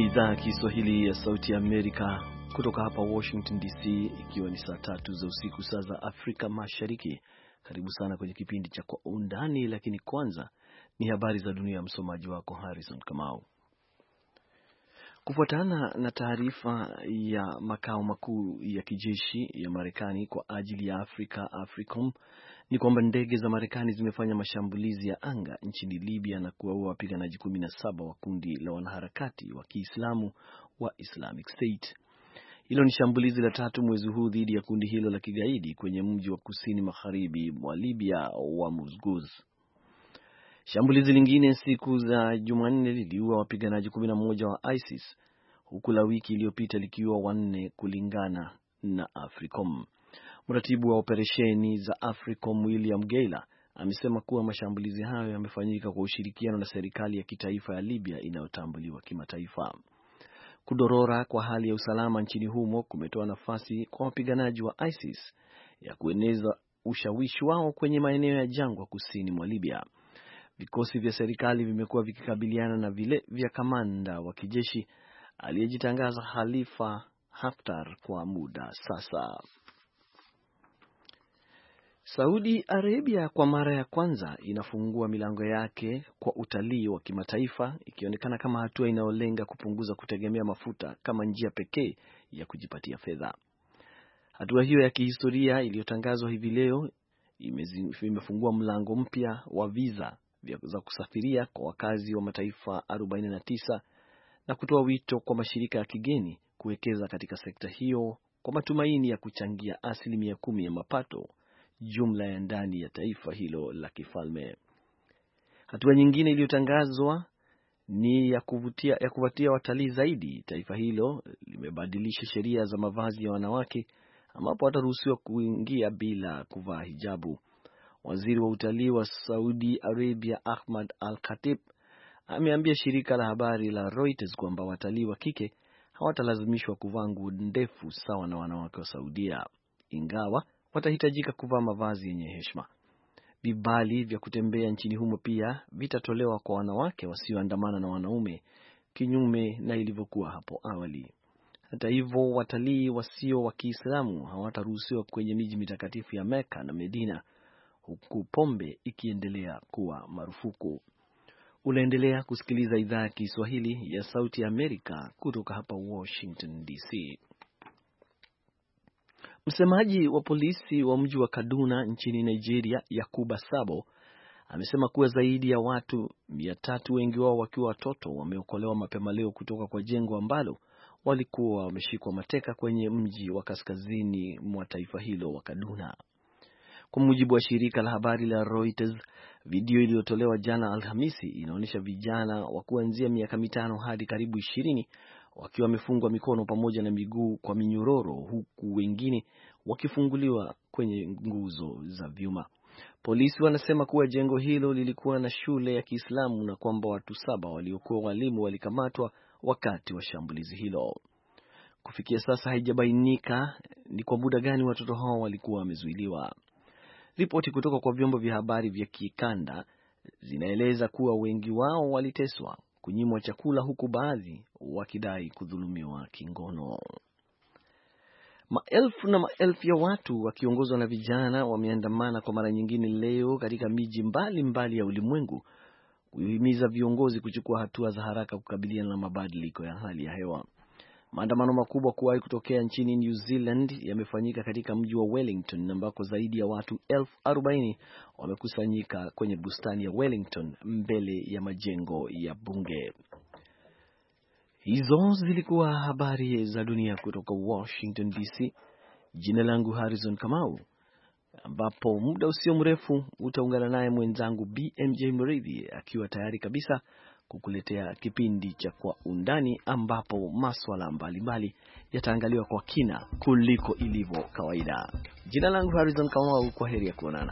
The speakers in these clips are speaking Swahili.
Idhaa ya Kiswahili ya Sauti ya Amerika kutoka hapa Washington DC, ikiwa ni saa 3 za usiku saa za Afrika Mashariki. Karibu sana kwenye kipindi cha Kwa Undani, lakini kwanza ni habari za dunia. Msomaji wako Harrison Kamau. Kufuatana na taarifa ya makao makuu ya kijeshi ya Marekani kwa ajili ya Afrika, AFRICOM, ni kwamba ndege za Marekani zimefanya mashambulizi ya anga nchini Libya na kuwaua wapiganaji 17 wa kundi la wanaharakati wa Kiislamu wa Islamic State. Hilo ni shambulizi la 3 mwezi huu dhidi ya kundi hilo la kigaidi kwenye mji wa kusini magharibi mwa Libya wa Muzguz. Shambulizi lingine siku za Jumanne liliua wapiganaji 11 wa ISIS, huku la wiki iliyopita likiwa 4 kulingana na AFRICOM. Mratibu wa operesheni za AFRICOM William Gayler amesema kuwa mashambulizi hayo yamefanyika kwa ushirikiano na serikali ya kitaifa ya Libya inayotambuliwa kimataifa. Kudorora kwa hali ya usalama nchini humo kumetoa nafasi kwa wapiganaji wa ISIS ya kueneza ushawishi wao kwenye maeneo ya jangwa kusini mwa Libya. Vikosi vya serikali vimekuwa vikikabiliana na vile vya kamanda wa kijeshi aliyejitangaza Khalifa Haftar kwa muda sasa. Saudi Arabia kwa mara ya kwanza inafungua milango yake kwa utalii wa kimataifa, ikionekana kama hatua inayolenga kupunguza kutegemea mafuta kama njia pekee ya kujipatia fedha. Hatua hiyo ya kihistoria iliyotangazwa hivi leo imefungua mlango mpya wa visa za kusafiria kwa wakazi wa mataifa 49 na kutoa wito kwa mashirika ya kigeni kuwekeza katika sekta hiyo kwa matumaini ya kuchangia 10% ya mapato jumla ya ndani ya taifa hilo la kifalme. Hatua nyingine iliyotangazwa ni ya kuvutia watalii zaidi. Taifa hilo limebadilisha sheria za mavazi ya wanawake ambapo wataruhusiwa kuingia bila kuvaa hijabu. Waziri wa utalii wa Saudi Arabia Ahmad Al-Khatib ameambia shirika la habari la Reuters kwamba watalii wa kike hawatalazimishwa kuvaa nguo ndefu sawa na wanawake wa Saudia, ingawa watahitajika kuvaa mavazi yenye heshima. Vibali vya kutembea nchini humo pia vitatolewa kwa wanawake wasioandamana na wanaume, kinyume na ilivyokuwa hapo awali. Hata hivyo, watalii wasio wa Kiislamu hawataruhusiwa kwenye miji mitakatifu ya Mecca na Medina, huku pombe ikiendelea kuwa marufuku. Unaendelea kusikiliza idhaa ya Kiswahili ya Sauti ya Amerika kutoka hapa Washington DC. Msemaji wa polisi wa mji wa Kaduna nchini Nigeria, Yakuba Sabo, amesema kuwa zaidi ya watu 300, wengi wao wakiwa watoto, wameokolewa mapema leo kutoka kwa jengo ambalo walikuwa wameshikwa mateka kwenye mji wa kaskazini mwa taifa hilo wa Kaduna. Kwa mujibu wa shirika la habari la Reuters, video iliyotolewa jana Alhamisi inaonyesha vijana wa kuanzia miaka 5 hadi karibu 20 wakiwa wamefungwa mikono pamoja na miguu kwa minyororo, huku wengine wakifunguliwa kwenye nguzo za vyuma. Polisi wanasema kuwa jengo hilo lilikuwa na shule ya Kiislamu na kwamba watu 7 waliokuwa walimu walikamatwa wakati wa shambulizi hilo. Kufikia sasa haijabainika ni kwa muda gani watoto hao walikuwa wamezuiliwa. Ripoti kutoka kwa vyombo vya habari vya kikanda zinaeleza kuwa wengi wao waliteswa, kunyimwa chakula, huku baadhi wakidai kudhulumiwa kingono. Maelfu na maelfu ya watu wakiongozwa na vijana wameandamana kwa mara nyingine leo katika miji mbalimbali ya ulimwengu kuhimiza viongozi kuchukua hatua za haraka kukabiliana na mabadiliko ya hali ya hewa. Maandamano makubwa kuwahi kutokea nchini New Zealand yamefanyika katika mji wa Wellington ambako zaidi ya watu 40,000 wamekusanyika kwenye bustani ya Wellington mbele ya majengo ya bunge. Hizo zilikuwa habari za dunia kutoka Washington DC. Jina langu Harrison Kamau, ambapo muda usio mrefu utaungana naye mwenzangu BMJ Mridhi akiwa tayari kabisa kukuletea kipindi cha Kwa Undani, ambapo masuala mbalimbali yataangaliwa kwa kina kuliko ilivyo kawaida. Jina langu Harrison Kamau, kwa heri ya kuonana.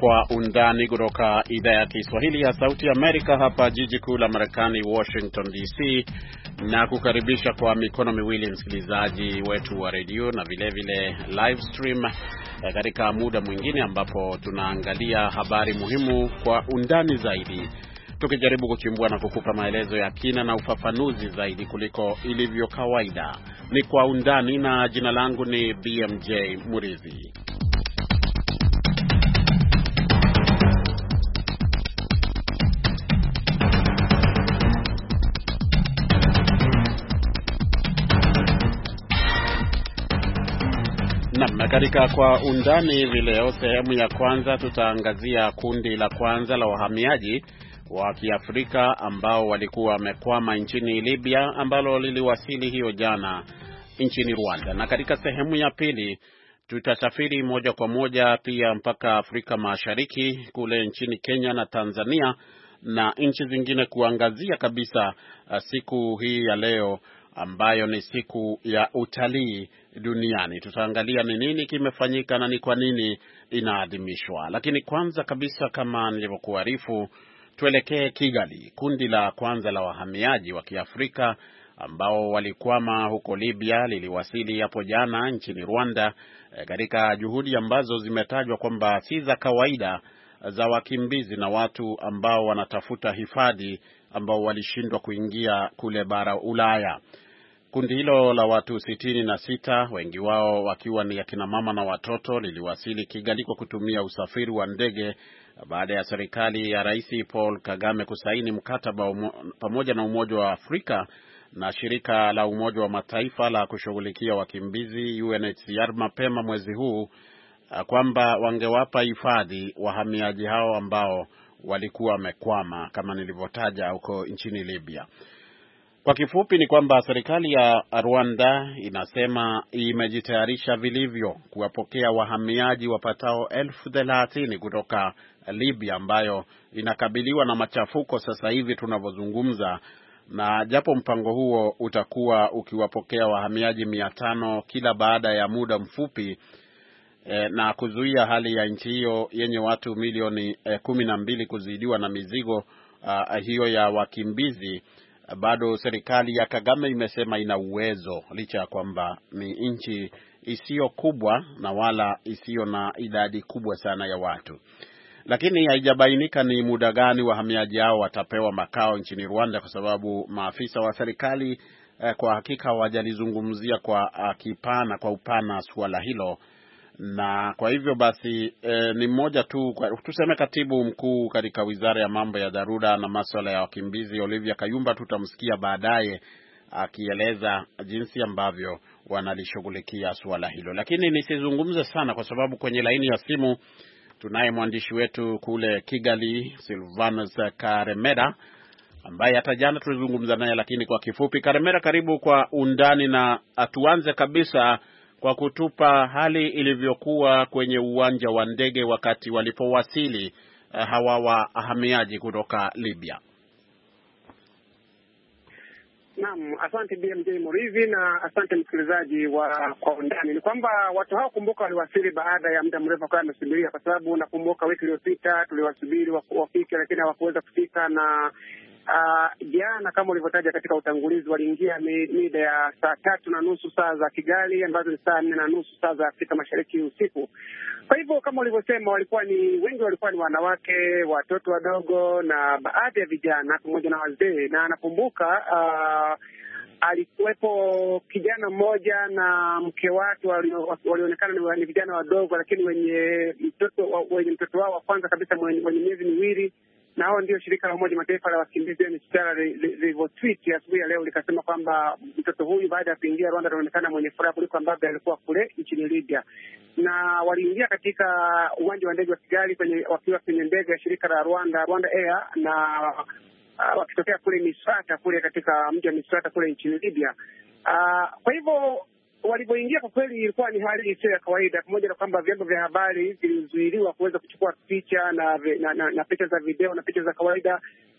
Kwa undani kutoka idhaa ya Kiswahili ya Sauti ya Amerika hapa jiji kuu la Marekani, Washington DC, na kukaribisha kwa mikono miwili msikilizaji wetu wa redio na vile live stream katika muda mwingine ambapo tunaangalia habari muhimu kwa undani zaidi, tukijaribu kuchimbua na kukupa maelezo ya kina na ufafanuzi zaidi kuliko ilivyo kawaida. Ni kwa undani, na jina langu ni BMJ Murithi. Na katika kwa undani hivi leo, sehemu ya kwanza tutaangazia kundi la kwanza la wahamiaji wa Kiafrika ambao walikuwa wamekwama nchini Libya, ambalo liliwasili hiyo jana nchini Rwanda. Na katika sehemu ya pili tutasafiri moja kwa moja pia mpaka Afrika Mashariki, kule nchini Kenya na Tanzania na nchi zingine, kuangazia kabisa siku hii ya leo ambayo ni siku ya utalii duniani. Tutaangalia ni nini kimefanyika na ni kwa nini inaadhimishwa. Lakini kwanza kabisa, kama nilivyokuarifu, tuelekee Kigali. Kundi la kwanza la wahamiaji wa Kiafrika ambao walikwama huko Libya liliwasili hapo jana nchini Rwanda katika juhudi ambazo zimetajwa kwamba si za kawaida za wakimbizi na watu ambao wanatafuta hifadhi ambao walishindwa kuingia kule bara Ulaya. Kundi hilo la watu 66, wengi wao wakiwa ni akina mama na watoto, liliwasili Kigali kwa kutumia usafiri wa ndege baada ya serikali ya Rais Paul Kagame kusaini mkataba pamoja na Umoja wa Afrika na shirika la Umoja wa Mataifa la kushughulikia wakimbizi UNHCR mapema mwezi huu kwamba wangewapa hifadhi wahamiaji hao ambao walikuwa wamekwama kama nilivyotaja huko nchini Libya. Kwa kifupi ni kwamba serikali ya Rwanda inasema imejitayarisha vilivyo kuwapokea wahamiaji wapatao 30,000 kutoka Libya ambayo inakabiliwa na machafuko sasa hivi tunavyozungumza, na japo mpango huo utakuwa ukiwapokea wahamiaji 500 kila baada ya muda mfupi na kuzuia hali ya nchi hiyo yenye watu milioni 12 kuzidiwa na mizigo hiyo ya wakimbizi, bado serikali ya Kagame imesema ina uwezo, licha ya kwamba ni nchi isiyo kubwa na wala isiyo na idadi kubwa sana ya watu. Lakini haijabainika ni muda gani wahamiaji hao watapewa makao nchini Rwanda, kwa sababu maafisa wa serikali kwa hakika hawajalizungumzia kwa upana suala hilo. Na kwa hivyo basi ni mmoja tu, tuseme katibu mkuu katika Wizara ya Mambo ya Dharura na Masuala ya Wakimbizi, Olivia Kayumba, tutamsikia baadaye akieleza jinsi ambavyo wanalishughulikia suala hilo. Lakini nisizungumze sana kwa sababu kwenye laini ya simu tunaye mwandishi wetu kule Kigali, Silvanus Karemera, ambaye hata jana tulizungumza naye, lakini kwa kifupi. Karemera, karibu kwa undani, na atuanze kabisa kwa kutupa hali ilivyokuwa kwenye uwanja wa ndege wakati walipowasili hawa wahamiaji kutoka Libya. Naam, asante BMJ Murithi na asante msikilizaji wa kwa undani. Ni kwamba watu hao, kumbuka, waliwasili baada ya muda mrefu kwa kusubiria, kwa sababu nakumbuka wiki iliyopita tuliwasubiri wafike, lakini hawakuweza kufika, na jana kama ulivyotaja katika utangulizi waliingia mida ya saa 3:30 saa za Kigali, ambazo ni saa 4:30 saa za Afrika Mashariki usiku. Kwa hivyo kama ulivyosema, wengi walikuwa ni wanawake, watoto wadogo na baadhi ya vijana pamoja na wazee. Na nakumbuka alikuwepo kijana mmoja na mke wake walionekana ni vijana wadogo, lakini wenye mtoto wao wa kwanza kabisa mwenye miezi miwili. Na hao ndio shirika la Umoja Mataifa la wakimbizi UNHCR lilivyotweet asubuhi ya leo likasema kwamba mtoto huyu baada ya kuingia Rwanda anaonekana mwenye furaha kuliko ambavyo alikuwa kule nchini Libya. Na waliingia katika uwanja wa ndege wa Kigali wakiwa kwenye ndege ya shirika la Rwanda Air, na wakitokea kule Misrata, kule katika mji wa Misrata kule nchini Libya. Kwa hivyo walipoingia, kwa kweli ilikuwa ni hali isiyo ya kawaida, pamoja na kwamba vyombo vya habari vilizuiliwa kuweza kuchukua picha na picha za video na picha za kawaida.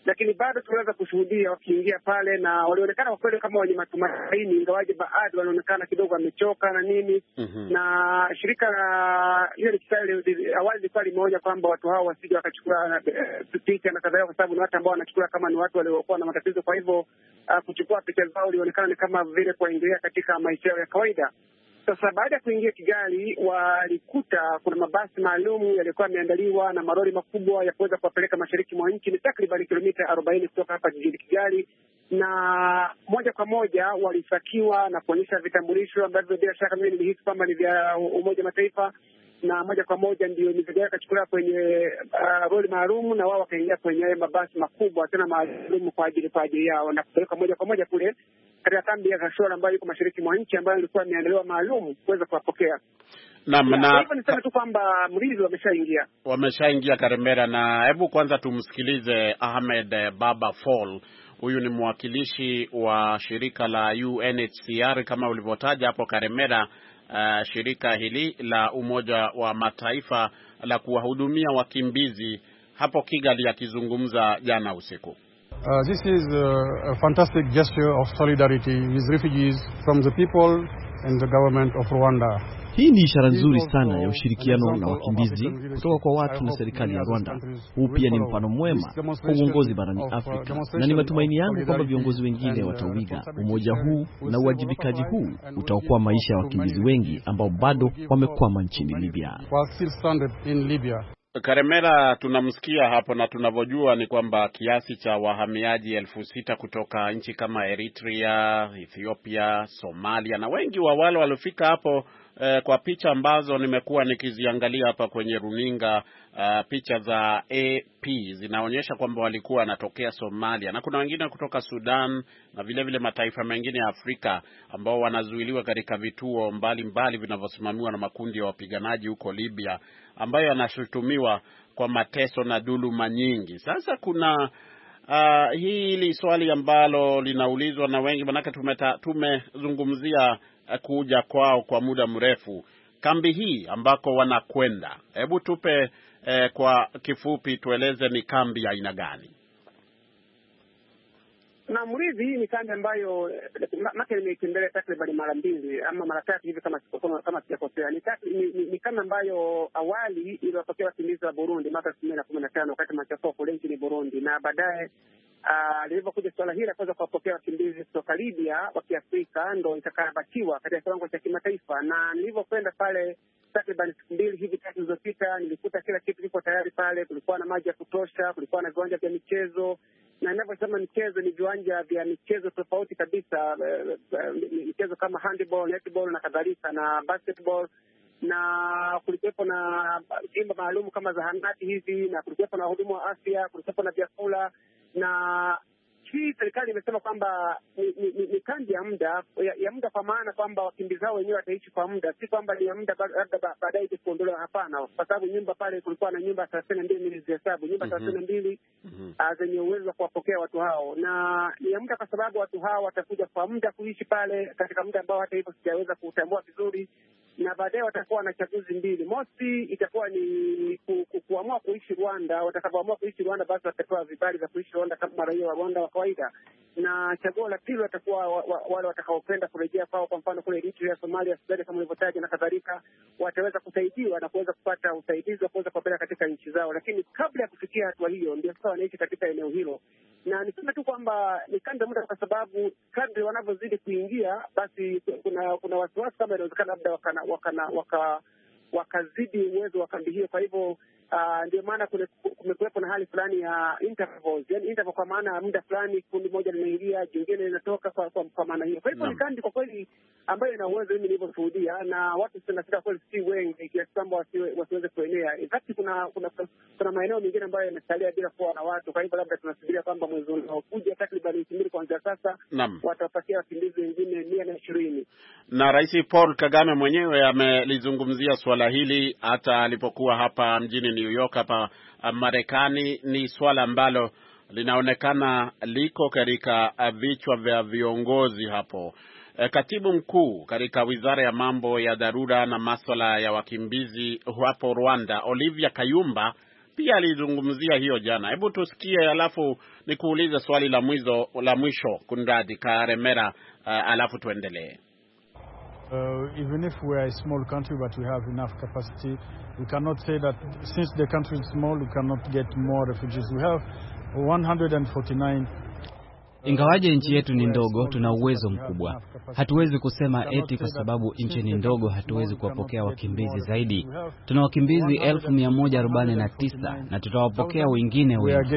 lakini bado tunaweza kushuhudia wakiingia pale, na walionekana kwa kweli kama wenye matumaini, ingawaje baadhi wanaonekana kidogo wamechoka na nini. Na shirika la awali lilikuwa limeonya kwamba watu hao wasije wakachukua picha na kadhalika, kwa sababu ni watu ambao wanachukua kama ni watu waliokuwa na matatizo. Kwa hivyo kuchukua picha zao ilionekana ni kama vile kuingilia katika maisha yao ya kawaida. Sasa baada ya kuingia Kigali, walikuta kuna mabasi maalum yalikuwa yameandaliwa na malori makubwa ya kuweza kuwapeleka mashariki mwa nchi. Ni takriban kilomita 40 kutoka hapa jijini Kigali, na moja kwa moja walisakiwa na kuonyesha vitambulisho ambavyo bila shaka mimi nilihisi kwamba ni vya Umoja Mataifa, na moja kwa moja ndio mizigo yao ikachukuliwa kwenye lori maalum, na wao wakaingia kwenye mabasi makubwa tena maalum kwa ajili yao, na kupeleka moja kwa moja kule katika kambi ya Gashora ambayo iko mashariki mwa nchi, ambayo ilikuwa imeandaliwa maalum kuweza kuwapokea. Na hivyo niseme tu kwamba mlizi wameshaingia Karemera. Na hebu kwanza tumsikilize Ahmed Baba Fall. Huyu ni mwakilishi wa shirika la UNHCR kama ulivyotaja hapo Karemera, shirika hili la Umoja wa Mataifa la kuwahudumia wakimbizi hapo Kigali, akizungumza jana usiku. This is a fantastic gesture of solidarity with refugees from the people and the government of Rwanda. Hii ni ishara nzuri sana ya ushirikiano na wakimbizi kutoka kwa watu na serikali ya Rwanda. Huu pia ni mfano mwema kwa uongozi barani Afrika, na ni matumaini yangu kwamba viongozi wengine watauiga umoja huu, na uwajibikaji huu utaokoa maisha ya wakimbizi wengi ambao bado wamekwama nchini Libya. Karemera, tunamsikia hapo, na tunavyojua ni kwamba kiasi cha wahamiaji 6,000 kutoka nchi kama Eritrea, Ethiopia, Somalia, na wengi wa wale waliofika hapo kwa picha ambazo nimekuwa nikiziangalia hapa kwenye runinga, picha za AP zinaonyesha kwamba walikuwa wanatokea Somalia, na kuna wengine kutoka Sudan na vile vile mataifa mengine ya Afrika ambao wanazuiliwa katika vituo mbalimbali vinavyosimamiwa na makundi ya wapiganaji huko Libya, ambayo yanashutumiwa kwa mateso na dhuluma nyingi. Sasa kuna hili swali ambalo linaulizwa na wengi, manake tumezungumzia kuja kwao kwa muda mrefu. Kambi hii ambako wanakwenda, hebu tupe kwa kifupi tueleze ni kambi ya aina gani? Na Murithi, hii ni kambi ambayo maka nimeitembelea takriban mara 2 ama mara 3 hivi kama sijakosea. Ni kambi ambayo awali iliwapokea wakimbizi wa Burundi mwaka 2015 wakati machafuko kule nchini Burundi, na baadaye lilivyokuja suala hili la kuweza kuwapokea wakimbizi kutoka Libya wa Kiafrika ndo itakarabatiwa katika kiwango cha kimataifa. Na nilivyokwenda pale takriban 2 hivi 3 zilizopita, nilikuta kila kitu kiko tayari pale. Kulikuwa na maji ya kutosha, kulikuwa na viwanja vya michezo, na ninavyosema michezo ni viwanja vya michezo tofauti kabisa, michezo kama handball, netball na kadhalika na basketball, na kulikuwepo na jimba maalum kama zahanati hivi, na kulikuwepo na wahudumu wa afya, kulikuwepo na vyakula. Na hii serikali imesema kwamba ni kambi ya muda kwa maana kwamba wakimbizi hao wenyewe wataishi kwa muda, si kwamba ni ya muda labda baadaye kuondolewa. Hapana, kwa sababu nyumba pale kulikuwa na nyumba 32 nilizihesabu, nyumba 32 zenye uwezo wa kuwapokea watu hao, na ni ya muda kwa sababu watu hao watakuja kwa muda kuishi pale katika muda ambao hata hivyo sijaweza kutambua vizuri, na baadaye watakuwa na chaguzi 2. Mosi itakuwa ni kuamua kuishi Rwanda. Watakapoamua kuishi Rwanda, basi watapewa vibali vya kuishi Rwanda kama raia wa Rwanda wa kawaida, na chaguo la pili watakuwa wale watakaopenda kurejea kwao, kwa mfano kule Eritrea, Somalia, Sudan kama nilivyotaja na kadhalika, wataweza kusaidiwa na kuweza kupata usaidizi wa kuweza kupeleka katika nchi zao. Lakini kabla ya kufikia hatua hiyo, ndio sasa wanaishi katika eneo hilo. Na niseme tu kwamba ni kambi muda, kwa sababu kadri wanavyozidi kuingia, basi kuna wasiwasi kama inawezekana labda wakazidi uwezo wa kambi hiyo. Kwa hivyo ndio maana kumekuwepo na hali fulani ya intervals, yani interval kwa maana muda fulani kundi moja linaingia, jingine linatoka, kwa maana hiyo. Kwa hivyo ni kambi kwa kweli ambayo ina uwezo, mimi nilivyoshuhudia, na watu tunafika kweli si wengi kiasi kwamba wasiweze kuenea. In fact kuna maeneo mengine ambayo yamesalia bila kuwa na watu. Kwa hivyo labda tunasubiria kwamba mwezi unaokuja takriban wiki 2 kuanzia sasa watapatia wakimbizi wengine 120. Na Rais Paul Kagame mwenyewe amelizungumzia swala hili hata alipokuwa hapa mjini New York hapa Marekani. Ni swala ambalo linaonekana liko katika vichwa vya viongozi hapo. Katibu mkuu katika Wizara ya Mambo ya Dharura na Masuala ya Wakimbizi hapo Rwanda, Olivia Kayumba, pia alizungumzia hiyo jana. Hebu tusikie, alafu nikuulize swali la mwisho Kunradi Karemera, alafu tuendelee. Even if we are a small country but we have enough capacity, we cannot say that since the country is small we cannot get more refugees. We have 149. Ingawaje nchi yetu ni ndogo, tuna uwezo mkubwa. Hatuwezi kusema eti kwa sababu nchi ni ndogo hatuwezi kuwapokea wakimbizi zaidi. Tuna wakimbizi 1149 na tutawapokea wengine wengi.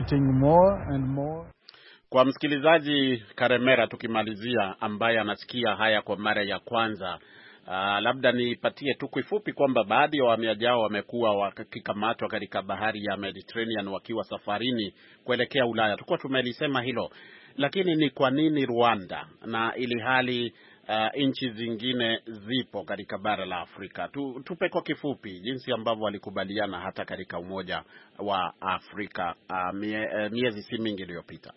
Kwa msikilizaji Karemera, tukimalizia, ambaye anasikia haya kwa mara ya kwanza, labda nipatie tu kifupi kwamba baadhi ya wahamiaji hao wamekuwa wakikamatwa katika bahari ya Mediterranean wakiwa safarini kuelekea Ulaya. Tulikuwa tumelisema hilo. Lakini ni kwa nini Rwanda, na ili hali nchi zingine zipo katika bara la Afrika? Tupe kwa kifupi jinsi ambavyo walikubaliana hata katika Umoja wa Afrika miezi si mingi iliyopita.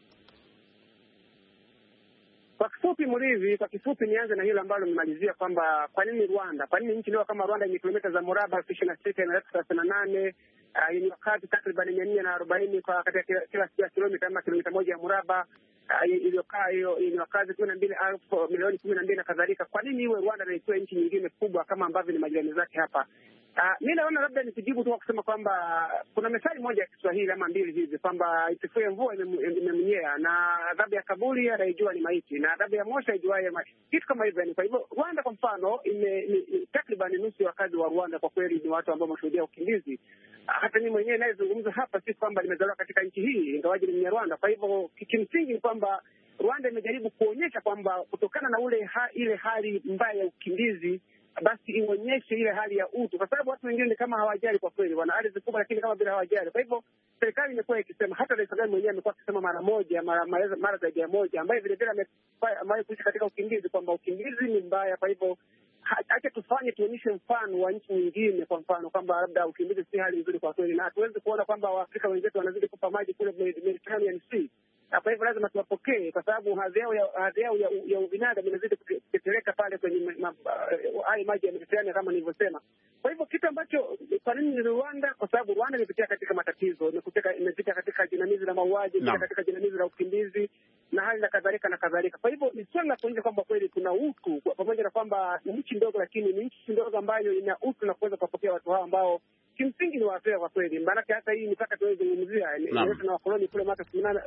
Kwa kifupi nianze na hilo ambalo nimalizia kwamba kwa nini Rwanda? Kwa nini nchi leo kama Rwanda yenye kilomita za mraba 26 na 38 yenye wakazi takriban 440 kwa katika kila kilomita ama kilomita moja ya mraba, iliyokaa hiyo yenye wakazi 12,000 milioni 12 na kadhalika. Kwa nini iwe Rwanda na isiwe nchi nyingine kubwa kama ambavyo ni majirani zake hapa? Mimi naona labda nikijibu tu kwa kusema kwamba kuna methali moja ya Kiswahili ama mbili hivi kwamba isifue mvua imemnyea, na adhabu ya kaburi anaijua ni maiti, na adhabu ya moshi aijuaye kitu kama hivyo. Kwa hivyo Rwanda kwa mfano takriban nusu ya wakazi wa Rwanda kwa kweli ni watu ambao wameshuhudia ukimbizi. Hata mimi mwenyewe ninayezungumza hapa si kwamba nimezaliwa katika nchi hii, ingawaje ni Mnyarwanda. Kwa hivyo kimsingi ni kwamba Rwanda imejaribu kuonyesha kwamba kutokana na ile hali mbaya ya ukimbizi, basi ionyeshe ile hali ya utu, kwa sababu watu wengine kama hawajali kwa kweli, wana ardhi kubwa lakini kama bila hawajali. Kwa hivyo serikali imekuwa ikisema, hata Rais Kagame mwenyewe amekuwa akisema mara zaidi ya moja, ambaye vile vile amewahi kuishi katika ukimbizi, kwamba ukimbizi ni mbaya. Kwa hivyo acha tuonyeshe mfano wa nchi nyingine, kwa mfano kwamba labda ukimbizi si hali nzuri kwa kweli, na hatuwezi kuona kwamba Waafrika wenzetu wanazidi kufa maji kule Mediterranean Sea. Kwa hivyo lazima tuwapokee, kwa sababu hadhi yao ya ubinadamu inazidi kutetereka pale kwenye haya maji ya Mediterranean kama nilivyosema. Kwa hivyo kitu ambacho, kwa nini ni Rwanda? Kwa sababu Rwanda imepitia katika matatizo, imepitia katika jinamizi la mauaji, imepitia katika jinamizi la ukimbizi na hali na kadhalika. Kwa hivyo ni swala la kuonyesha kwamba kweli kuna utu, pamoja na kwamba ni nchi ndogo, lakini ni nchi ndogo ambayo ina utu na kuweza kuwapokea watu hao ambao kimsingi ni Waafrika kwa kweli. Maanake hata hii mipaka tunayozungumzia inaletwa na wakoloni kule mwaka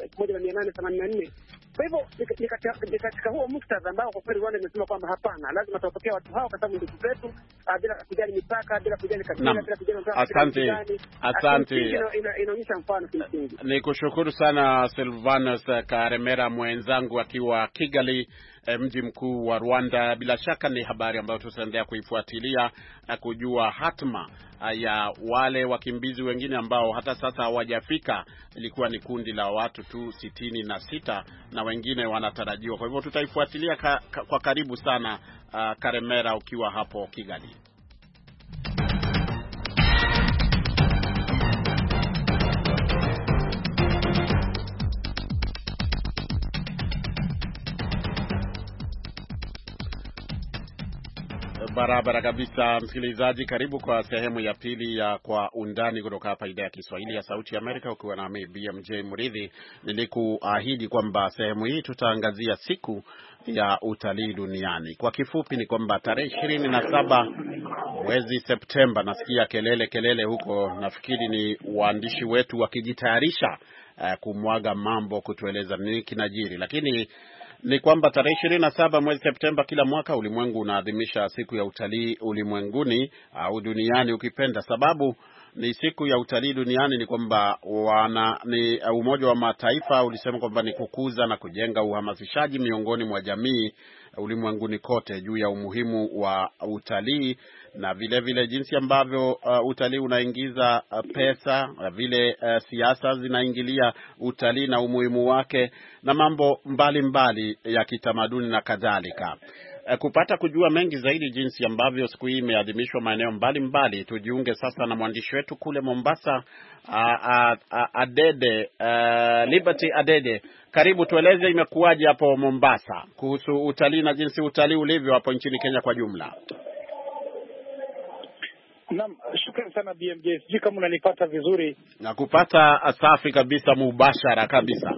1884. Kwa hivyo ni katika huo muktadha ambao kwa kweli Rwanda imesema kwamba hapana, lazima tuwapokea watu hao kwa sababu ndugu zetu, bila kujali mipaka, bila kujali kabila, bila kujali. Asante. Inaonyesha mfano kimsingi. Nikushukuru sana Silvanus Karemera mwenzangu akiwa Kigali, mji mkuu wa Rwanda. Bila shaka ni habari ambayo tutaendelea kuifuatilia na kujua hatma ya wale wakimbizi wengine ambao hata sasa hawajafika. Ilikuwa ni kundi la watu tu 66 na wengine wanatarajiwa. Kwa hivyo tutaifuatilia kwa karibu sana, Karemera ukiwa hapo Kigali. Barabara kabisa, msikilizaji, karibu kwa sehemu ya pili ya Kwa Undani kutoka hapa idhaa ya Kiswahili ya Sauti ya Amerika, ukiwa na mimi BMJ Muridhi. Nilikuahidi kwamba sehemu hii tutaangazia siku ya utalii duniani. Kwa kifupi ni kwamba tarehe 27 mwezi Septemba, nasikia kelele huko, nafikiri ni waandishi wetu wakijitayarisha kumwaga mambo, kutueleza nini kinajiri, lakini ni kwamba tarehe 27 mwezi Septemba kila mwaka ulimwengu unaadhimisha siku ya utalii ulimwenguni au duniani ukipenda. Sababu ni siku ya utalii duniani ni kwamba Umoja wa Mataifa ulisema kwamba ni kukuza na kujenga uhamasishaji miongoni mwa jamii ulimwenguni kote juu ya umuhimu wa utalii, na vile jinsi ambavyo utalii unaingiza pesa, vile siasa zinaingilia utalii na umuhimu wake, na mambo mbalimbali ya kitamaduni na kadhalika. Kupata kujua mengi zaidi jinsi ambavyo siku hii imeadhimishwa maeneo mbalimbali, tujiunge sasa na mwandishi wetu kule Mombasa, Liberty Adede. Karibu, tueleze imekuwaje hapo Mombasa kuhusu utalii na jinsi utalii ulivyo hapo nchini Kenya kwa jumla. Naam, shukrani sana BMJ. Sijui kama unanipata vizuri. Na kupata safi kabisa, mubashara kabisa.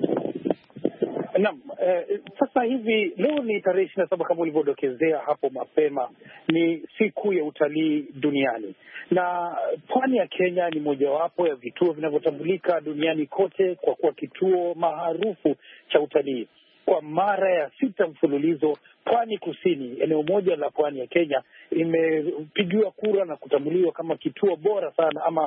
Naam, sasa hivi leo ni tarehe 27 kama ulivyodokezea hapo mapema, ni siku ya utalii duniani. Na pwani ya Kenya ni mojawapo ya vituo vinavyotambulika duniani kote kwa kuwa kituo maarufu cha utalii. Kwa mara ya 6 mfululizo, Pwani Kusini, eneo moja la pwani ya Kenya, imepigiwa kura na kutambuliwa kama kituo bora sana ama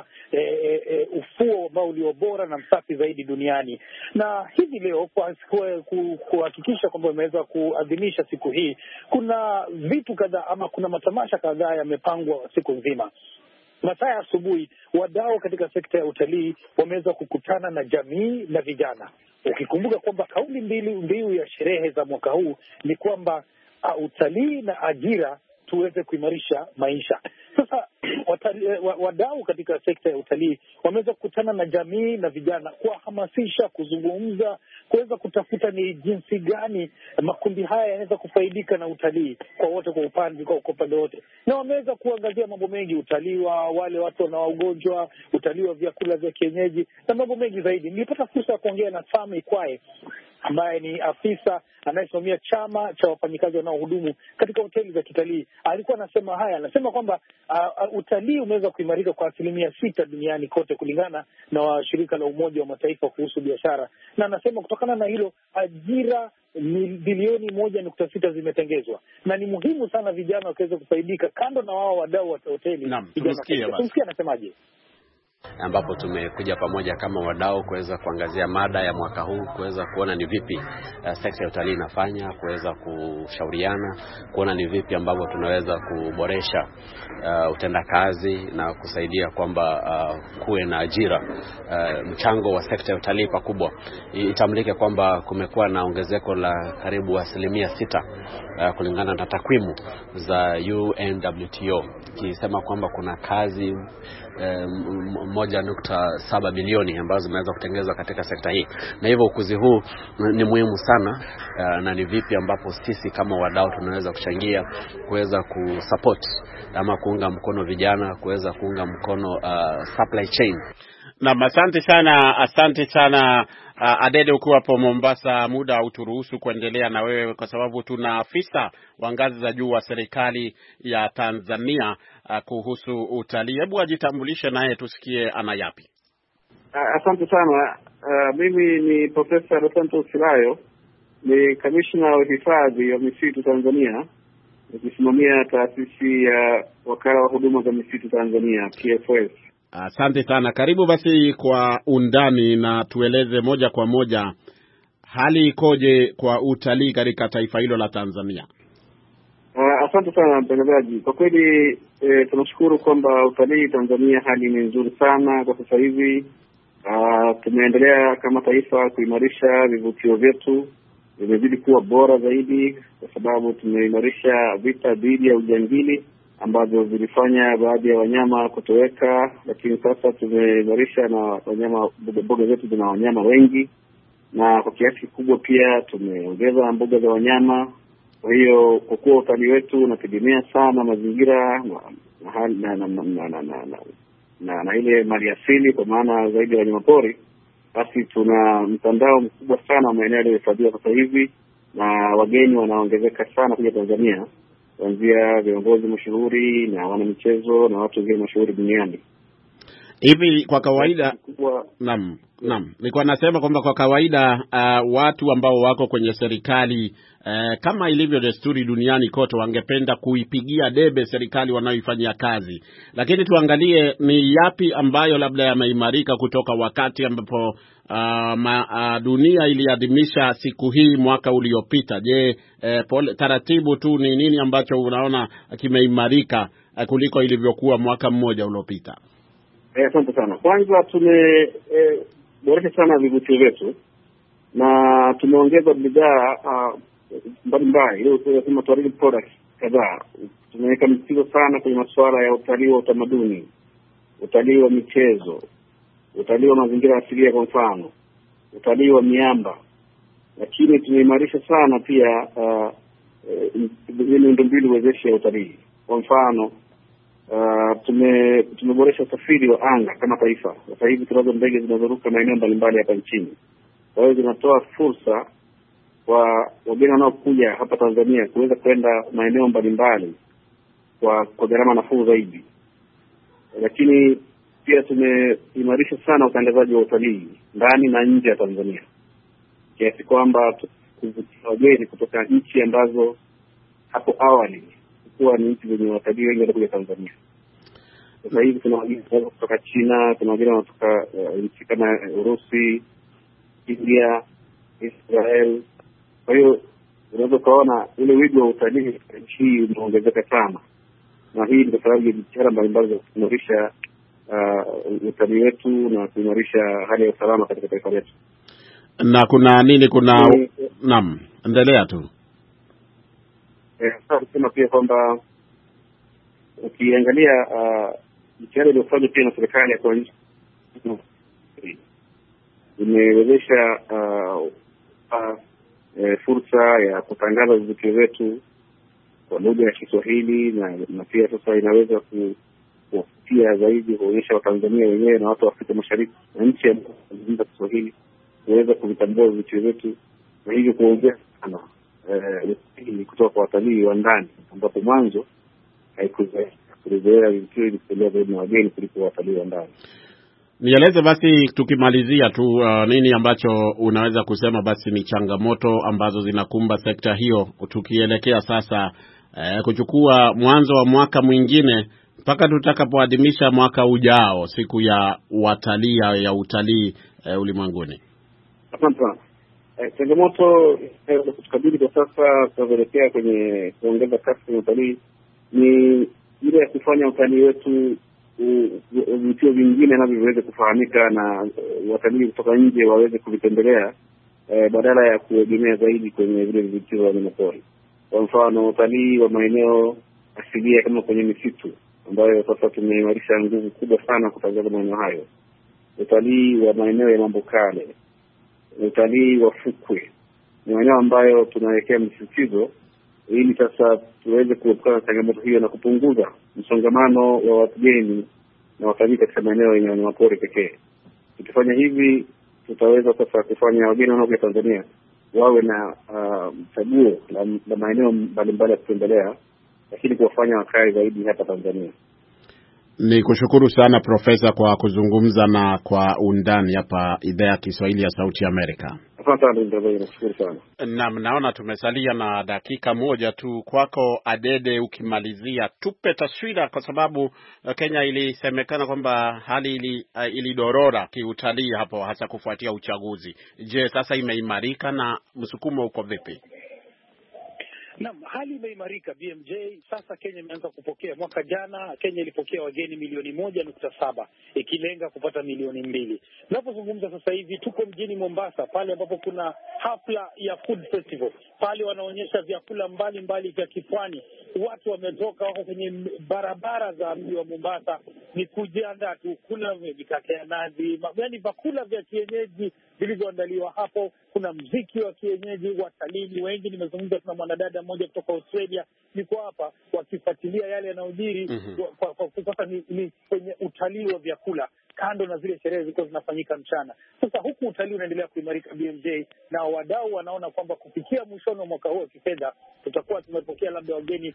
ufuo ambao ulio bora na msafi zaidi duniani. Na hivi leo kuhakikisha kwamba imeweza kuadhimisha siku hii, kuna vitu kadhaa ama kuna matamasha kadhaa yamepangwa siku nzima. Masaa ya asubuhi, wadau katika sekta ya utalii wameweza kukutana na jamii na vijana. Ukikumbuka kwamba kauli mbiu ya sherehe za mwaka huu ni kwamba utalii na ajira, tuweze kuimarisha maisha. Sasa wadau katika sekta ya utalii wameweza kukutana na jamii na vijana, kuwahamasisha, kuzungumza, kuweza kutafuta ni jinsi gani makundi haya yanaweza kufaidika na utalii kwa wote, kwa upande wote. Na wameweza kuangazia mambo mengi, utalii wa wale watu wana ugonjwa, utalii wa vyakula vya kienyeji na mambo mengi zaidi. Nilipata fursa ya kuongea na Sam Ikwae ambaye ni afisa anayesimamia chama cha wafanyikazi wanaohudumu katika hoteli za kitalii. Alikuwa anasema haya, anasema kwamba utalii umeweza kuimarika kwa 6% duniani kote kulingana na shirika la Umoja wa Mataifa kuhusu biashara. Na anasema kutokana na hilo ajira bilioni 1.6 zimetengezwa. Na ni muhimu sana vijana wakaweza kufaidika kando na wao wadau wa hoteli. Tumsikie anasemaje. Ambapo tumekuja pamoja kama wadau kuweza kuangazia mada ya mwaka huu, kuweza kuona ni vipi sekta ya utalii inafanya, kuweza kushauriana, kuona ni vipi ambavyo tunaweza kuboresha utendakazi na kusaidia kwamba kuwe na ajira. Mchango wa sekta ya utalii pakubwa. Itambulike kwamba kumekuwa na ongezeko la karibu 6% kulingana na takwimu za UNWTO, kisema kwamba kuna kazi 1.7 bilioni ambazo zimeweza kutengenezwa katika sekta hii. Na hivyo ukuzi huu ni muhimu sana, na ni vipi ambapo sisi kama wadau tunaweza kuchangia, kuweza kusupport ama kuunga mkono vijana, kuweza kuunga mkono supply chain. Na asante sana Adede, ukiwa hapo Mombasa. Muda uturuhusu kuendelea na wewe kwa sababu tuna afisa wa ngazi za juu wa serikali ya Tanzania kuhusu utalii. Hebu ajitambulishe naye tusikie ana yapi. Asante sana. Mimi ni Profesa Rosanto Silayo, ni kamishna wa hifadhi ya misitu Tanzania, nikisimamia taasisi ya wakala wa huduma za misitu Tanzania TFS. Asante sana. Karibu basi kwa undani na tueleze moja kwa moja hali ikoje kwa utalii katika taifa hilo la Tanzania. Asante sana mtangazaji. Kwa kweli tunashukuru kwamba utalii Tanzania hali ni nzuri sana kwa sasa hivi. Tumeendelea kama taifa kuimarisha vivutio vyetu, vimezidi kuwa bora zaidi kwa sababu tumeimarisha vita dhidi ya ujangili ambavyo vilifanya baadhi ya wanyama kutoweka, lakini sasa tumeimarisha na wanyama, mbuga zetu zina wanyama wengi, na kwa kiasi kikubwa pia tumeongeza mbuga za wanyama. Kwa hiyo kwa kuwa utalii wetu unategemea sana mazingira na ile maliasili kwa maana zaidi ya wanyama pori, basi tuna mtandao mkubwa sana wa maeneo yaliyohifadhiwa sasa hivi, na wageni wanaongezeka sana kuja Tanzania, kuanzia viongozi mashuhuri na wanamichezo na watu wengine mashuhuri duniani. Hivi kwa kawaida naam, nilikuwa nasema kwamba kwa kawaida watu ambao wako kwenye serikali kama ilivyo desturi duniani kote wangependa kuipigia debe serikali wanaoifanyia kazi, lakini tuangalie ni yapi ambayo labda yameimarika kutoka wakati ambapo dunia iliadhimisha siku hii mwaka uliopita. Je, taratibu tu ni nini ambacho unaona kimeimarika kuliko ilivyokuwa mwaka mmoja uliopita? Asante sana. Kwanza tumeboresha sana vivutio vyetu na tumeongeza bidhaa mbalimbali, ile tunasema tourism products kadhaa. Tumeweka msisitizo sana kwenye masuala ya utalii wa utamaduni, utalii wa michezo, utalii wa mazingira asilia, kwa mfano utalii wa miamba. Lakini tumeimarisha sana pia miundombinu wezeshi ya utalii. Kwa mfano tumeboresha usafiri wa anga kama taifa. Sasa hivi tunazo ndege zinazoruka maeneo mbalimbali hapa nchini. Kwa hiyo zinatoa fursa kwa wageni wanaokuja hapa Tanzania kuweza kwenda maeneo mbalimbali kwa gharama nafuu zaidi. Lakini pia tumeimarisha sana utangazaji wa utalii ndani na nje ya Tanzania, kiasi kwamba kuvutia wageni kutoka nchi ambazo hapo awali kuwa ni nchi zenye watalii wengi wanakuja Tanzania. Sasa hivi tuna wageni kutoka China, tuna wageni kutoka nchi kama Urusi, India, Israel. Kwa hiyo unaweza kuona ule wigo wa utalii nchi hii umeongezeka sana, na hii ndio sababu ya jitihada mbalimbali za kuimarisha utalii wetu na kuimarisha hali ya usalama katika taifa letu. Na kuna nini naam, endelea tu. Sasa kusema pia kwamba ukiangalia jitihada iliyofanywa pia na serikali ya kuanzisha imewezesha fursa ya kutangaza vivutio vyetu kwa lugha ya Kiswahili na pia sasa inaweza kuwafikia zaidi, kuonyesha Watanzania wenyewe na watu wa Afrika Mashariki na nchi ambazo zinazungumza Kiswahili kuweza kuvitambua vivutio vyetu, na hivyo kuongeza sana kutoka kwa watalii wa ndani, ambapo mwanzo haikuzoea vivutio hivi kutembea zaidi na wageni kuliko watalii wa ndani. Nieleze basi tukimalizia tu nini ambacho unaweza kusema basi ni changamoto ambazo zinakumba sekta hiyo tukielekea sasa kuchukua mwanzo wa mwaka mwingine mpaka tutakapoadhimisha mwaka ujao siku ya watalii ya utalii ulimwenguni. Asante. Changamoto kutukabili kwa sasa tunaelekea kwenye kuongeza kasi ya utalii ni ile ya kufanya utalii wetu vivutio vingine navyo viweze kufahamika na watalii kutoka nje waweze kuvitembelea badala ya kuegemea zaidi kwenye vile vivutio vya wanyamapori. Kwa mfano utalii wa maeneo asilia kama kwenye misitu ambayo sasa tumeimarisha nguvu kubwa sana kutangaza maeneo hayo. Utalii wa maeneo ya mambo kale, utalii wa fukwe, ni maeneo ambayo tunawekea msisitizo ili sasa tuweze kuepukana na changamoto hiyo na kupunguza msongamano wa wageni na watalii katika maeneo yenye wanyamapori pekee. Tukifanya hivi tutaweza sasa kufanya wageni wanaokuja Tanzania wawe na chaguo la maeneo mbalimbali ya kutembelea, lakini kuwafanya wakae zaidi hapa Tanzania. Ni kushukuru sana Profesa kwa kuzungumza na kwa undani hapa idhaa ya Kiswahili ya Sauti ya Amerika. Naam, naona tumesalia na dakika moja tu. Kwako Adede, ukimalizia tupe taswira, kwa sababu Kenya ilisemekana kwamba hali ilidorora kiutalii hapo hasa kufuatia uchaguzi. Je, sasa imeimarika na msukumo uko vipi? Naam, hali imeimarika BMJ. Sasa Kenya imeanza kupokea. Mwaka jana Kenya ilipokea wageni 1.7 ikilenga kupata 2 Tunapozungumza sasa hivi tuko mjini Mombasa, pale ambapo kuna hafla ya food festival. Pale wanaonyesha vyakula mbalimbali vya kipwani. Watu wametoka, wako kwenye barabara za mji wa Mombasa, ni kujiandaa tu kula mikate ya nazi, yaani vyakula vya kienyeji vilivyoandaliwa hapo. Kuna mziki wa kienyeji, watalii wengi. Nimezungumza, kuna mwanadada mmoja kutoka Australia niko hapa wakifuatilia yale yanayojiri. Sasa ni kwenye utalii wa vyakula kando na zile sherehe zilikuwa zinafanyika mchana. Sasa huku utalii unaendelea kuimarika BMJ, na wadau wanaona kwamba kufikia mwishoni wa mwaka huu wa kifedha tutakuwa tumepokea labda wageni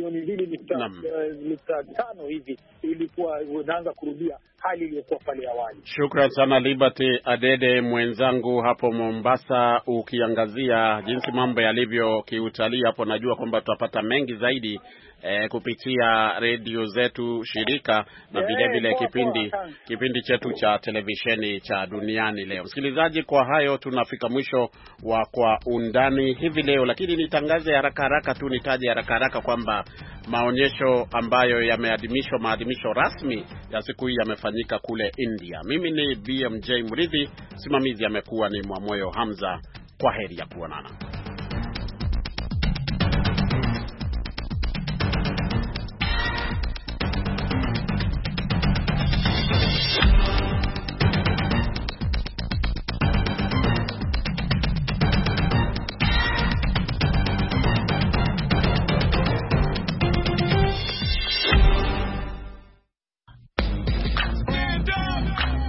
2.5 hivi, ilikuwa unaanza kurudia hali iliyokuwa pale awali. Shukrani sana Liberty Adede mwenzangu hapo Mombasa, ukiangazia jinsi mambo yalivyo kiutalii hapo. Najua kwamba tutapata mengi zaidi kupitia redio zetu shirika na vile vile kipindi chetu cha televisheni cha Duniani Leo. Msikilizaji, kwa hayo tunafika mwisho wa Kwa Undani hivi leo, lakini nitaje haraka kwamba maonyesho ambayo yameadhimishwa, maadhimisho rasmi ya siku hii yamefanyika kule India. Mimi ni BMJ Mridhi, simamizi amekuwa ni Mwamoyo Hamza. Kwa heri ya kuonana.